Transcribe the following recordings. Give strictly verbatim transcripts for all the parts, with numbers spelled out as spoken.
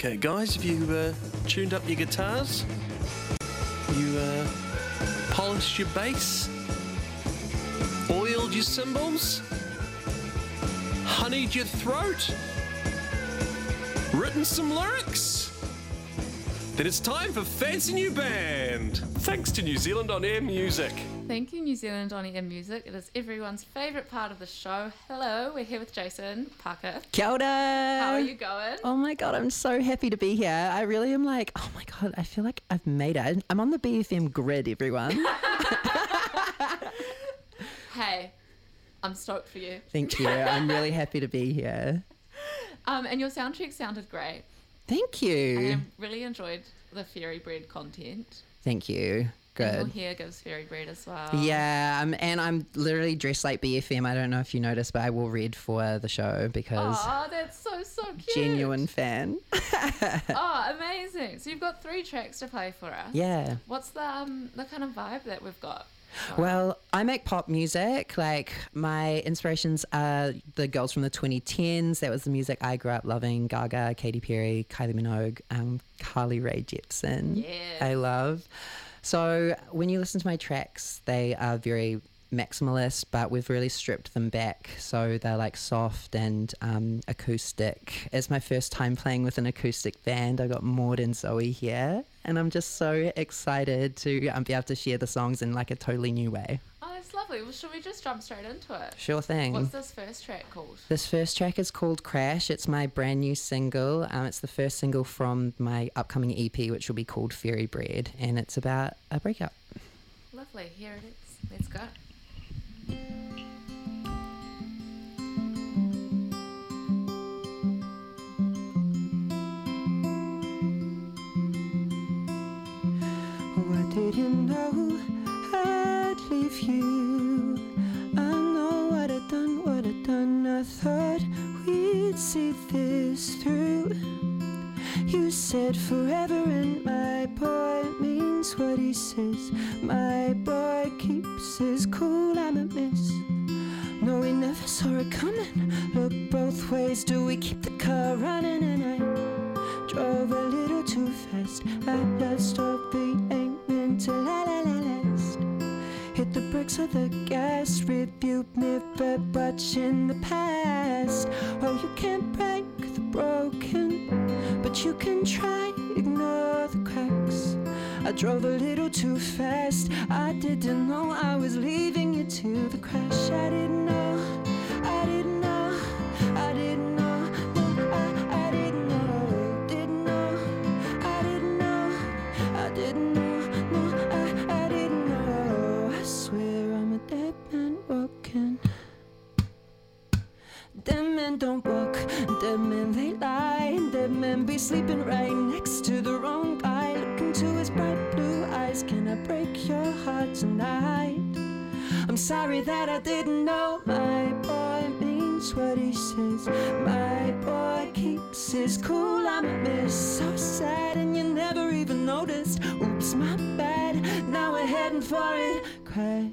Okay, guys, have you uh, tuned up your guitars? You uh, polished your bass? Oiled your cymbals? Honeyed your throat? Written some lyrics? Then it's time for Fancy New Band! Thanks to New Zealand On Air Music. Thank you, New Zealand On Air Music. It is everyone's favourite part of the show. Hello, we're here with Jason Parker. Kia ora. How are you going? Oh my God, I'm so happy to be here. I really am like, oh my God, I feel like I've made it. I'm on the B F M grid, everyone. Hey, I'm stoked for you. Thank you. I'm really happy to be here. Um, and your sound check sounded great. Thank you. I really enjoyed the Fairy Bread content. Thank you. Good. And your hair gives Fairy Bread as well. Yeah, um, and I'm literally dressed like B F M. I don't know if you noticed, but I wore red for the show because... Oh, that's so, so cute. Genuine fan. Oh, amazing. So you've got three tracks to play for us. Yeah. What's the, um, the kind of vibe that we've got? Well, I make pop music. Like, my inspirations are the girls from the twenty tens. That was the music I grew up loving. Gaga, Katy Perry, Kylie Minogue, um, Carly Rae Jepsen. Yes. I love. So when you listen to my tracks, they are very maximalist, but we've really stripped them back. So they're like soft and um, acoustic. It's my first time playing with an acoustic band. I got Maud and Zoe here, and I'm just so excited to um, be able to share the songs in like a totally new way. Oh, that's lovely. Well, should we just jump straight into it? Sure thing. What's this first track called? This first track is called Crash. It's my brand new single. Um, it's the first single from my upcoming E P, which will be called Fairy Bread, and it's about a breakup. Lovely. Here it is. Let's go. I didn't know I'd leave you. I know what I'd done, what I'd done. I thought we'd see this through. You said forever, and my boy means what he says. My boy keeps his cool, I'm a miss. No, we never saw it coming. Look both ways, do we keep the car running? And I drove a little too fast. I love story ain't meant to la la la last. Hit the brakes of the gas, review mirror, watching the past. Oh, you can't break the broken, but you can try, ignore the cracks. I drove a little too fast. I didn't know I was leaving you to the crash. I didn't know, I didn't know, I didn't know, no, I, I didn't know, didn't know, I didn't know, I didn't know, no, I, I didn't know. I swear I'm a dead man walking. Dead men don't walk, dead men they lie. Dead men be sleeping right next to the wrong guy. Look into his bright blue eyes, can I break your heart tonight? I'm sorry that I didn't know. My boy means what he says. My boy keeps his cool, I'm a miss. So sad and you never even noticed. Oops, my bad, now we're heading for it. Crash.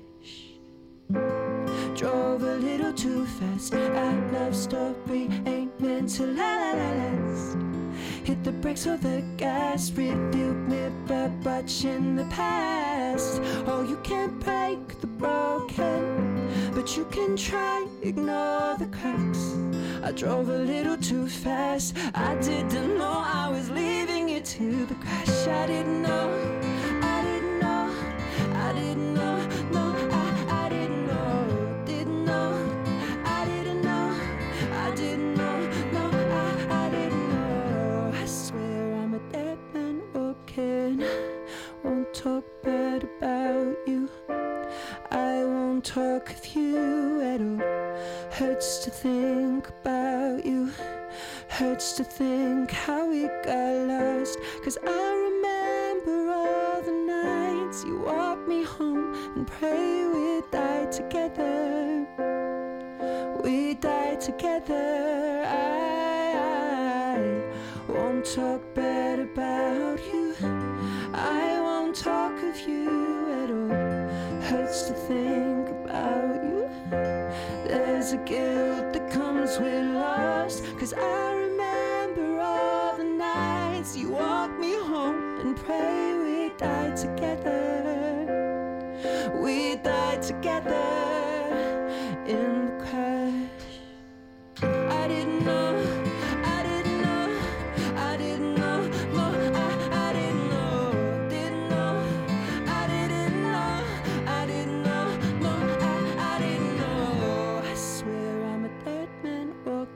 Drove a little too fast. Our love story ain't meant to la la la last. Hit the brakes or the gas, review mirror, watching the past. Oh, you can't break the broken, but you can try, ignore the cracks. I drove a little too fast. I didn't know I was leaving you to the crash. I didn't know, I didn't know, I didn't know, no, I, I didn't know, didn't know, I didn't know, I didn't know, no, I, I didn't know. I swear I'm a dead man walking. Won't talk bad about you. I won't talk of you at all. Hurts to think about you. Hurts to think how we got lost. Cause I remember all the nights you walked me home and pray we died together. We died together. I, I won't talk bad about you. I won't talk of you at all. Hurts to think about you. There's a guilt that comes with loss. Cause I remember all the nights nights you walk me home and pray we die together. We die together in the crash. I didn't know, I didn't know, I didn't know, no, I, I didn't know, didn't know, I didn't know, I didn't know, no, I, I didn't know. I swear I'm a dead man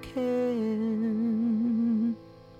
walking.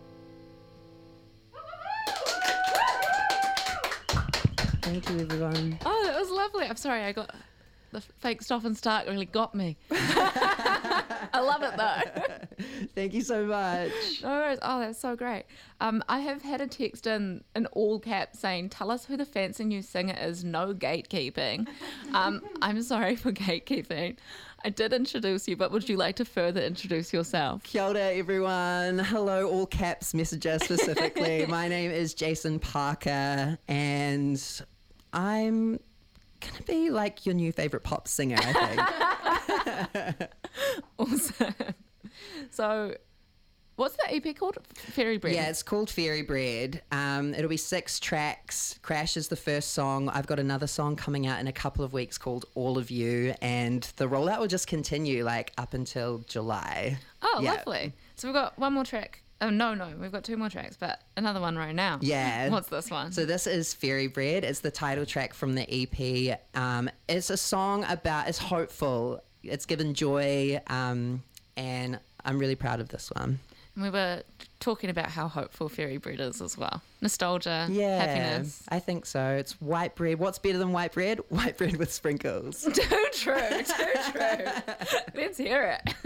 Thank you, everyone. Oh, that was lovely. I'm sorry, I got the fake stop and start really got me. I love it though. Thank you so much. No worries. Oh, that's so great. Um, I have had a text in, in all caps saying, tell us who the fancy new singer is, no gatekeeping. Um, I'm sorry for gatekeeping. I did introduce you, but would you like to further introduce yourself? Kia ora, everyone. Hello, all caps messages specifically. My name is Jason Parker, and I'm gonna be like your new favorite pop singer, I think. Awesome. So, what's the E P called? Fairy Bread? Yeah, it's called Fairy Bread. Um, it'll be six tracks. Crash is the first song. I've got another song coming out in a couple of weeks called All of You, and the rollout will just continue like up until July. Oh, Yeah. lovely. So we've got one more track. Oh, no, no, we've got two more tracks, but another one right now. Yeah. What's this one? So this is Fairy Bread. It's the title track from the E P. Um, it's a song about, it's hopeful. It's given joy, um, and I'm really proud of this one. And we were talking about how hopeful Fairy Bread is as well. Nostalgia, Yeah, happiness. I think so. It's white bread. What's better than white bread? White bread with sprinkles. Too true, too true. Let's hear it.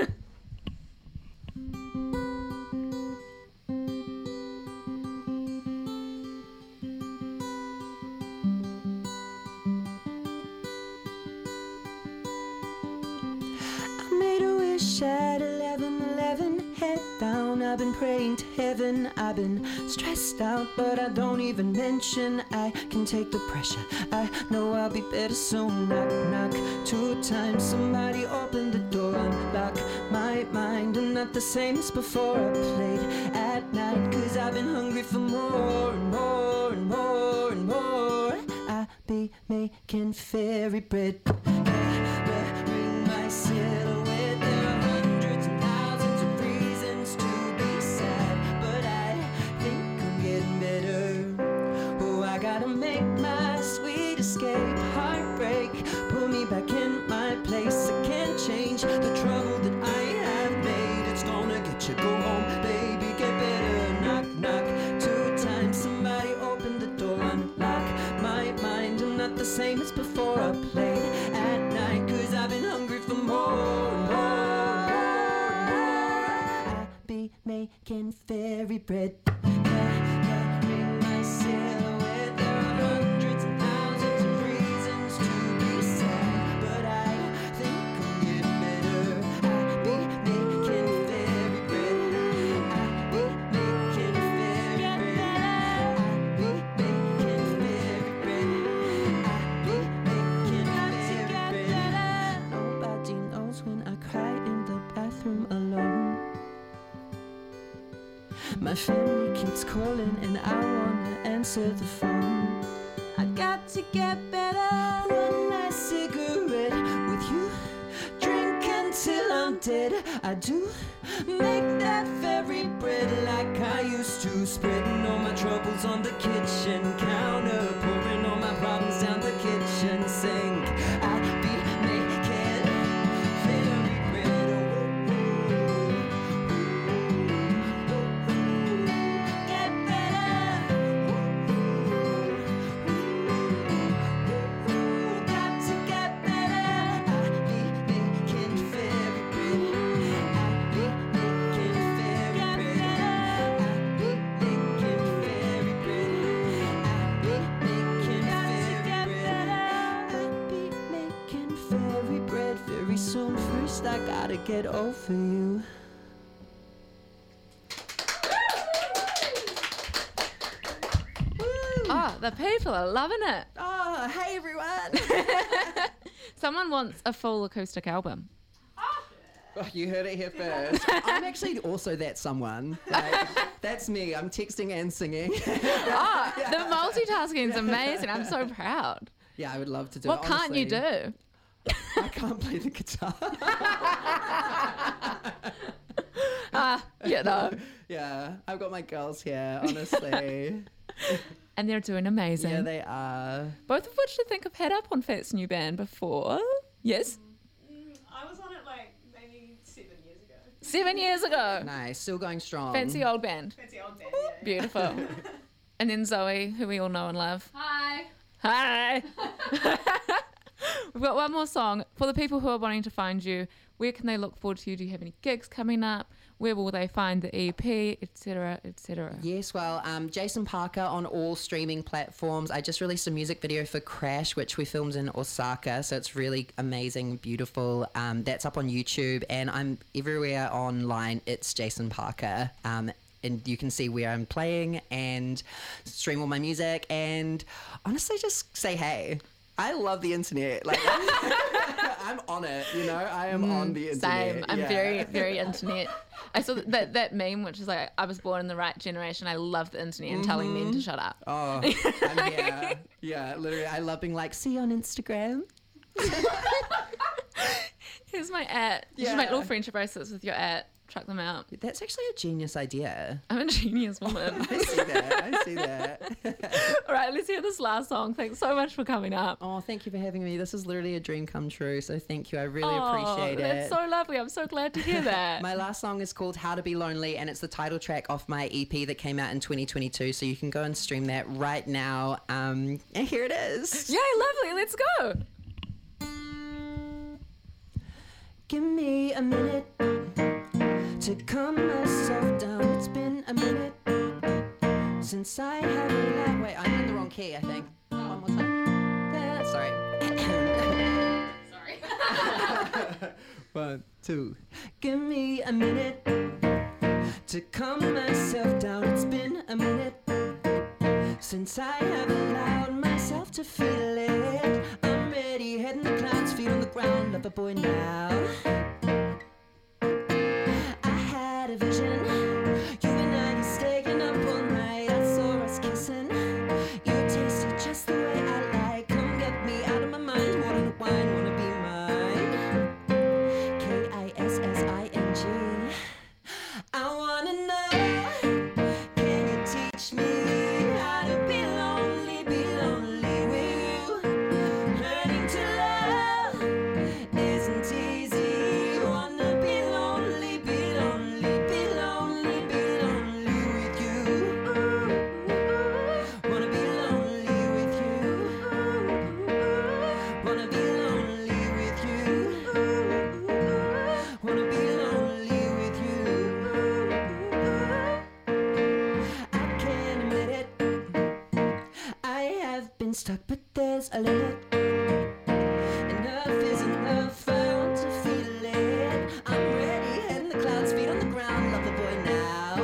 I made a wish at eleven eleven, head down, I've been praying to heaven. I've been stressed out, but I don't even mention I can take the pressure. I know I'll be better soon. Knock, knock, two times, somebody open the door, unlock my mind. I'm not the same as before. I played at night, cause I've been hungry for more and more and more and more. I be making fairy bread. Wearing my silhouette, there are hundreds and thousands of reasons to be sad, but I think I'm getting better. Oh, I gotta make my sweet escape. Heartbreak, pull me back in my place. I can't change the trouble that I have made. It's gonna get you, go home, baby, get better. Knock, knock, two times, somebody open the door, unlock my mind. I'm not the same as before. I played at night, cause I've been hungry for more and more and more. I be making fairy bread. Carrying my silhouette, there are hundreds and thousands of reasons to be sad, but I think I'm getting better. I be making fairy bread. I be making fairy bread. I be making fairy bread. I be making fairy bread. Nobody knows when I cry in the bathroom alone. My family keeps calling and I wanna answer the phone. I got to get better. One nice cigarette with you. Drink until I'm dead. I do make that fairy bread like I used to. Spreading all my troubles on the kitchen counter. Pouring all my problems down the kitchen sink. I be making fairy bread. Get better. Got to get better. I be making fairy bread. I be making fairy bread. I be making fairy bread. I be making fairy bread. I be making fairy bread very soon. First, I gotta get over you. Oh, the people are loving it. Oh, hey, everyone. Someone wants a full acoustic album. Oh, you heard it here first. I'm actually also that someone. Like, that's me. I'm texting and singing. Oh, the multitasking is amazing. I'm so proud. Yeah, I would love to do What it. can't you honestly. do? I can't play the guitar. Ah, you know. Yeah, I've got my girls here, honestly. And they're doing amazing. Yeah, they are. Both of which I think have had up on Fat's new band before. Yes? Mm, I was on it like maybe seven years ago. Seven years ago. Nice, still going strong. Fancy old band. Fancy old band. Yeah, yeah. Beautiful. And then Zoe, who we all know and love. Hi. Hi. We've got one more song. For the people who are wanting to find you, where can they look forward to you? Do you have any gigs coming up? Where will they find the E P, et cetera, et cetera? Yes, well, um, Jason Parker on all streaming platforms. I just released a music video for Crash, which we filmed in Osaka, so it's really amazing, beautiful. Um, that's up on YouTube, and I'm everywhere online. It's Jason Parker. Um, and you can see where I'm playing and stream all my music, and honestly, just say hey. I love the internet. Like, I'm on it, you know? I am mm, on the internet. Same. I'm yeah. very, very internet. I saw that, that meme, which is like, I was born in the right generation. I love the internet and mm-hmm. telling men to shut up. Oh, I'm here. Yeah, literally. I love being like, see you on Instagram. Here's my at. You Yeah. should make little friendship bracelets with your at. Chuck them out. That's actually a genius idea. I'm a genius woman. I see that. I see that. All right, let's hear this last song. Thanks so much for coming up. Oh, thank you for having me. This is literally a dream come true. So thank you. I really oh, appreciate it. That's so lovely. I'm so glad to hear that. My last song is called How to Be Lonely, and it's the title track off my E P that came out in twenty twenty-two. So you can go and stream that right now. Um, and here it is. Yay, lovely. Let's go. Give me a minute to calm myself down. It's been a minute since I have a lot. Wait, I'm in the wrong key, I think. One more time. Yeah, sorry. Sorry. One, two. Give me a minute to calm myself down. It's been a minute since I have allowed myself to feel it. I'm ready, head in the clouds, feet on the ground, love a boy now. I had a vision, you and I staying up all night. I saw us kissing, you tasted just the way I like. Come get me out of my mind, water the wine, wanna be mine. K I S S I N G. I wanna know, can you teach me how to be lonely, be lonely with you? Learning to love isn't easy. Wanna be lonely, be lonely, be lonely, be lonely with you. Wanna be lonely with you. Wanna be lonely with you. Wanna be lonely with you. I can't admit it, I have been stuck, but there's a limit. Enough is enough, I want to feel it. I'm ready, head in the clouds, feet on the ground, love the boy now.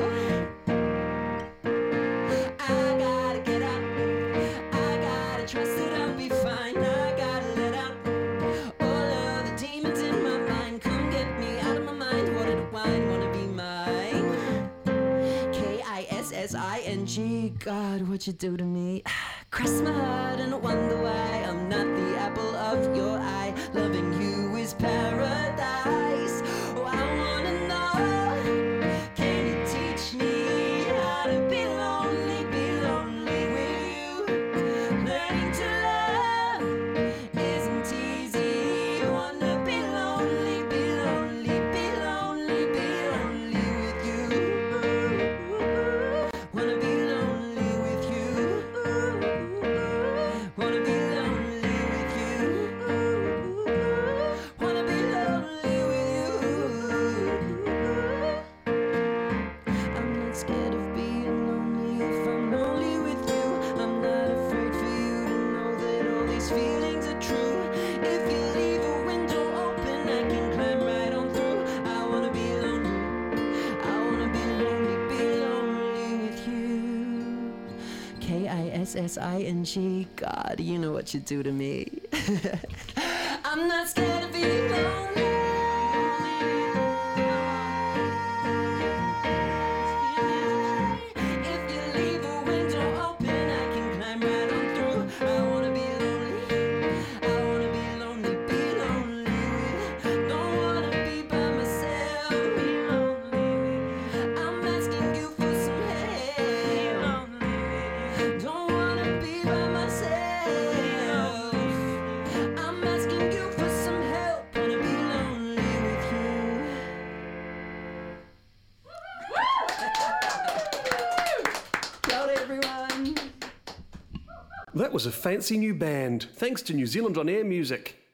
I gotta get out, I gotta trust that I'll be fine. I gotta let out all of the demons in my mind. Come get me out of my mind, water to wine, wanna be mine. K I S S I N G. God, what'd you do to me? Cross my heart and wonder why I'm not the apple of your eye. Loving you is paradise. Oh, I wanna know, can you teach me how to be lonely, be lonely with you? Learning to love isn't easy. Wanna be lonely, be lonely, be lonely, be lonely with you. Wanna be lonely with you. Wanna be lonely with you. Wanna be lonely with you. I'm not scared of being lonely if I'm lonely with you. I'm not afraid for you to know that all these feelings are true. If you leave a window open, I can climb right on through. I wanna be lonely. I wanna be lonely, be lonely with you. K I S S I N G. God, you know what you do to me. I'm not scared of being lonely. That was a fancy new band, thanks to New Zealand On Air Music.